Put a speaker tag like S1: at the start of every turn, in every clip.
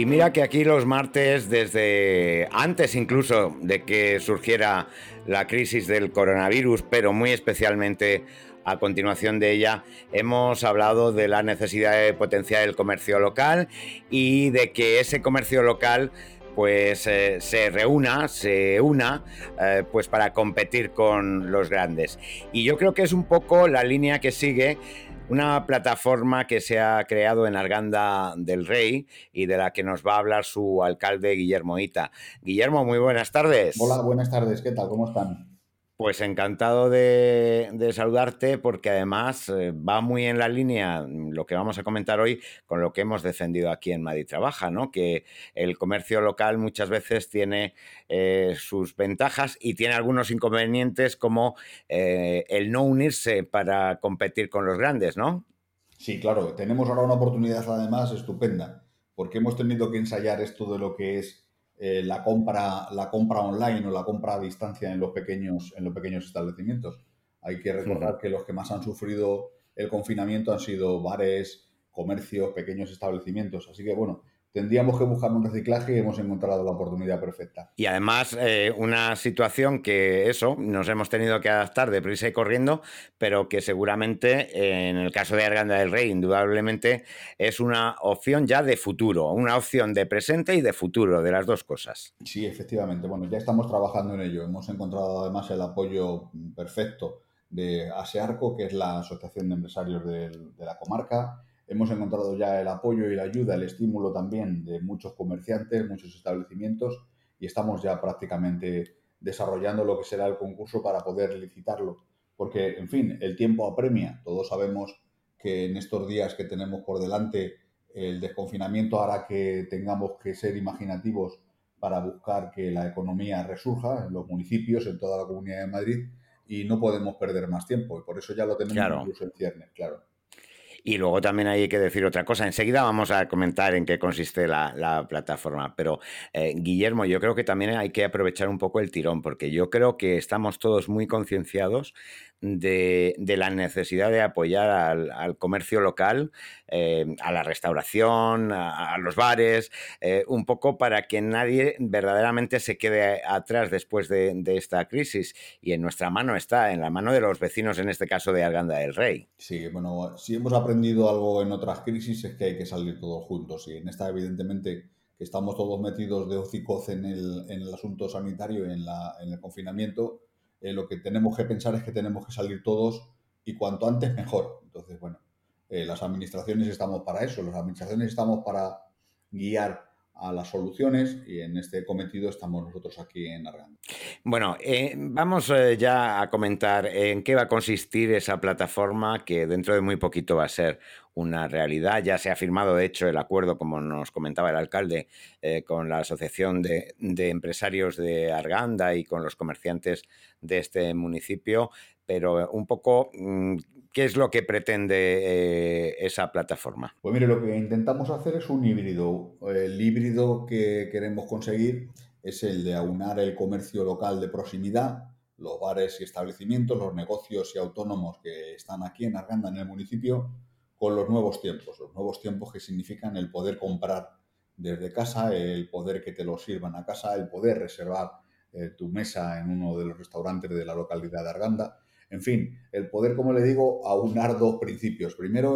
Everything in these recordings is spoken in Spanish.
S1: Y mira que aquí los martes, desde antes incluso de que surgiera la crisis del coronavirus, pero muy especialmente a continuación de ella, hemos hablado de la necesidad de potenciar el comercio local y de que ese comercio local pues se una pues para competir con los grandes. Y yo creo que es un poco la línea que sigue una plataforma que se ha creado en Arganda del Rey y de la que nos va a hablar su alcalde Guillermo Ita. Guillermo, muy buenas
S2: Hola,
S1: tardes.
S2: buenas tardes, ¿qué tal? ¿Cómo están?
S1: Pues encantado de saludarte porque además va muy en la línea lo que vamos a comentar hoy con lo que hemos defendido aquí en Madrid Trabaja, ¿no? Que el comercio local muchas veces tiene sus ventajas y tiene algunos inconvenientes como el no unirse para competir con los grandes, ¿no?
S2: Sí, claro, tenemos ahora una oportunidad además estupenda, porque hemos tenido que ensayar esto de lo que es la compra online o la compra a distancia en los pequeños establecimientos. Hay que recordar que los que más han sufrido el confinamiento han sido bares, comercios, pequeños establecimientos. Así que bueno, tendríamos que buscar un reciclaje y hemos encontrado la oportunidad perfecta.
S1: Y además, una situación que eso, nos hemos tenido que adaptar deprisa y corriendo, pero que seguramente en el caso de Arganda del Rey, indudablemente, es una opción ya de futuro, una opción de presente y de futuro, de las dos cosas.
S2: Sí, efectivamente. Bueno, ya estamos trabajando en ello. Hemos encontrado además el apoyo perfecto de ASEARCO, que es la Asociación de Empresarios de la comarca. Hemos encontrado ya el apoyo y la ayuda, el estímulo también de muchos comerciantes, muchos establecimientos y estamos ya prácticamente desarrollando lo que será el concurso para poder licitarlo. Porque, en fin, el tiempo apremia. Todos sabemos que en estos días que tenemos por delante el desconfinamiento hará que tengamos que ser imaginativos para buscar que la economía resurja en los municipios, en toda la Comunidad de Madrid, y no podemos perder más tiempo. Y por eso ya lo tenemos
S1: Claro.
S2: incluso en ciernes, claro.
S1: Y luego también hay que decir otra cosa. Enseguida vamos a comentar en qué consiste la plataforma. Pero, Guillermo, yo creo que también hay que aprovechar un poco el tirón, porque yo creo que estamos todos muy concienciados de la necesidad de apoyar al comercio local, a la restauración, a los bares, un poco para que nadie verdaderamente se quede atrás después de esta crisis. Y en nuestra mano está, en la mano de los vecinos, en este caso de Arganda del Rey.
S2: Sí, bueno, si hemos aprendido algo en otras crisis es que hay que salir todos juntos. Y en esta, evidentemente, que estamos todos metidos de hocicoz en el asunto sanitario, en el confinamiento, lo que tenemos que pensar es que tenemos que salir todos y cuanto antes mejor. Entonces, bueno, las administraciones estamos para eso, las administraciones estamos para guiar a las soluciones y en este cometido estamos nosotros aquí en Arganda.
S1: Bueno, vamos ya a comentar en qué va a consistir esa plataforma que dentro de muy poquito va a ser una realidad. Ya se ha firmado, de hecho, el acuerdo, como nos comentaba el alcalde, con la Asociación de Empresarios de Arganda y con los comerciantes de este municipio, pero un poco, ¿qué es lo que pretende esa plataforma?
S2: Pues mire, lo que intentamos hacer es un híbrido. El híbrido que queremos conseguir es el de aunar el comercio local de proximidad, los bares y establecimientos, los negocios y autónomos que están aquí en Arganda, en el municipio, con los nuevos tiempos. Los nuevos tiempos que significan el poder comprar desde casa, el poder que te lo sirvan a casa, el poder reservar tu mesa en uno de los restaurantes de la localidad de Arganda. En fin, el poder, como le digo, aunar dos principios. Primero,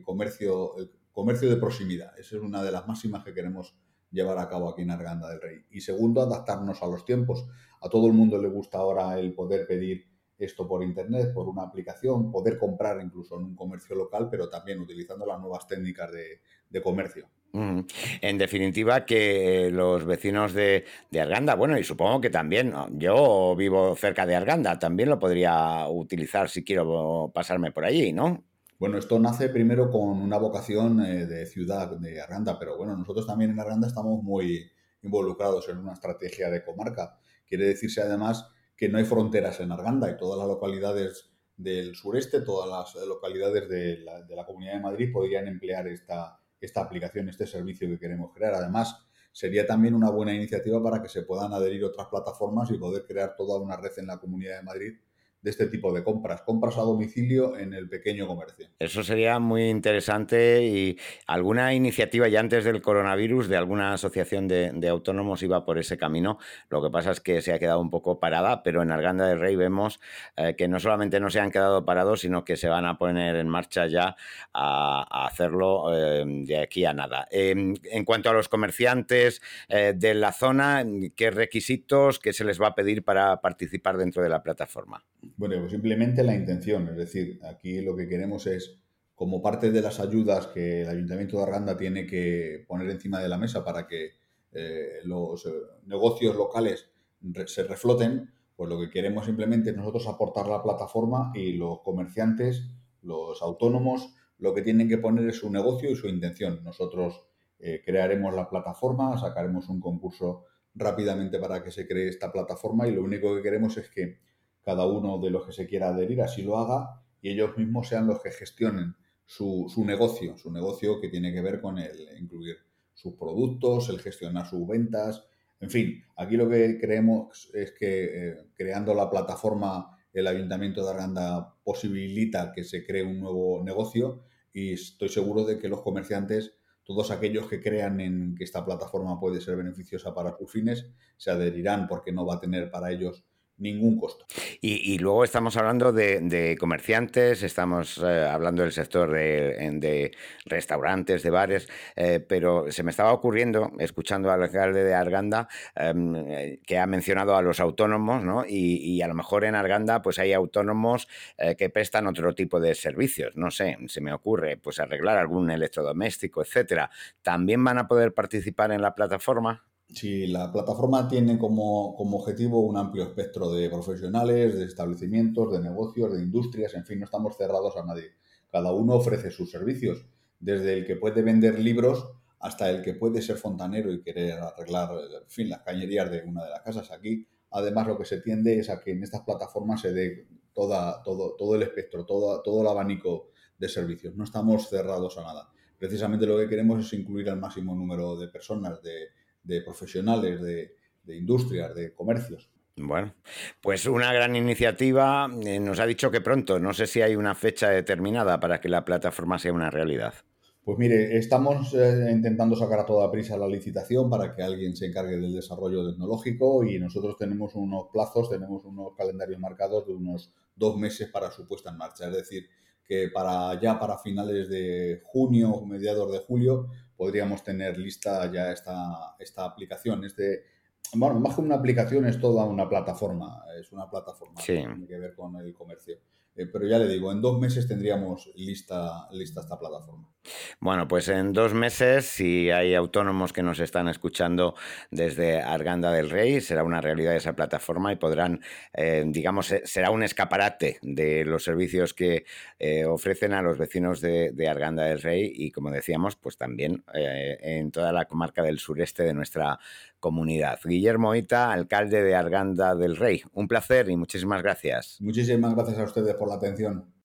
S2: el comercio de proximidad. Esa es una de las máximas que queremos llevar a cabo aquí en Arganda del Rey. Y segundo, adaptarnos a los tiempos. A todo el mundo le gusta ahora el poder pedir esto por internet, por una aplicación, poder comprar incluso en un comercio local, pero también utilizando las nuevas técnicas de comercio.
S1: Mm. En definitiva, que los vecinos de Arganda, bueno, y supongo que también, ¿no? Yo vivo cerca de Arganda, también lo podría utilizar si quiero pasarme por allí, ¿no?
S2: Bueno, esto nace primero con una vocación de ciudad de Arganda, pero bueno, nosotros también en Arganda estamos muy involucrados en una estrategia de comarca. Quiere decirse además que no hay fronteras en Arganda y todas las localidades del sureste, todas las localidades de la Comunidad de Madrid podrían emplear esta aplicación, este servicio que queremos crear. Además, sería también una buena iniciativa para que se puedan adherir otras plataformas y poder crear toda una red en la Comunidad de Madrid de este tipo de compras, compras a domicilio en el pequeño comercio.
S1: Eso sería muy interesante. ¿Y alguna iniciativa ya antes del coronavirus de alguna asociación de autónomos iba por ese camino? Lo que pasa es que se ha quedado un poco parada, pero en Arganda del Rey vemos que no solamente no se han quedado parados, sino que se van a poner en marcha ya a hacerlo de aquí a nada. En cuanto a los comerciantes de la zona, ¿qué requisitos, qué se les va a pedir para participar dentro de la plataforma?
S2: Bueno, pues simplemente la intención, es decir, aquí lo que queremos es, como parte de las ayudas que el Ayuntamiento de Arganda tiene que poner encima de la mesa para que los negocios locales se refloten, pues lo que queremos simplemente es nosotros aportar la plataforma y los comerciantes, los autónomos, lo que tienen que poner es su negocio y su intención. Nosotros crearemos la plataforma, sacaremos un concurso rápidamente para que se cree esta plataforma y lo único que queremos es que cada uno de los que se quiera adherir así lo haga y ellos mismos sean los que gestionen su negocio que tiene que ver con el incluir sus productos, el gestionar sus ventas, en fin, aquí lo que creemos es que creando la plataforma el Ayuntamiento de Arganda posibilita que se cree un nuevo negocio y estoy seguro de que los comerciantes, todos aquellos que crean en que esta plataforma puede ser beneficiosa para sus fines, se adherirán porque no va a tener para ellos ningún costo.
S1: Y luego estamos hablando de comerciantes, estamos hablando del sector de restaurantes, de bares, pero se me estaba ocurriendo, escuchando al alcalde de Arganda, que ha mencionado a los autónomos, ¿no? Y a lo mejor en Arganda pues hay autónomos que prestan otro tipo de servicios, no sé, se me ocurre pues arreglar algún electrodoméstico, etcétera. ¿También van a poder participar en la plataforma?
S2: Si la plataforma tiene como objetivo un amplio espectro de profesionales, de establecimientos, de negocios, de industrias, en fin, no estamos cerrados a nadie. Cada uno ofrece sus servicios, desde el que puede vender libros hasta el que puede ser fontanero y querer arreglar, en fin, las cañerías de una de las casas. Aquí, además, lo que se tiende es a que en estas plataformas se dé todo el espectro, todo el abanico de servicios. No estamos cerrados a nada. Precisamente lo que queremos es incluir al máximo número de personas, de profesionales, de industrias, de comercios.
S1: Bueno, pues una gran iniciativa. Nos ha dicho que pronto, no sé si hay una fecha determinada para que la plataforma sea una realidad.
S2: Pues mire, estamos intentando sacar a toda prisa la licitación para que alguien se encargue del desarrollo tecnológico y nosotros tenemos unos plazos, tenemos unos calendarios marcados de unos 2 meses para su puesta en marcha. Es decir, que para finales de junio o mediados de julio podríamos tener lista ya esta aplicación. Bueno, más que una aplicación es toda una plataforma, es una plataforma que
S1: Sí.
S2: tiene que ver con el comercio. Pero ya le digo, en 2 meses tendríamos lista esta plataforma.
S1: Bueno, pues en 2 meses, si hay autónomos que nos están escuchando desde Arganda del Rey, será una realidad esa plataforma y podrán, digamos, será un escaparate de los servicios que ofrecen a los vecinos de Arganda del Rey y, como decíamos, pues también en toda la comarca del sureste de nuestra comunidad. Guillermo Ita, alcalde de Arganda del Rey. Un placer y muchísimas gracias.
S2: Muchísimas gracias a ustedes por la atención.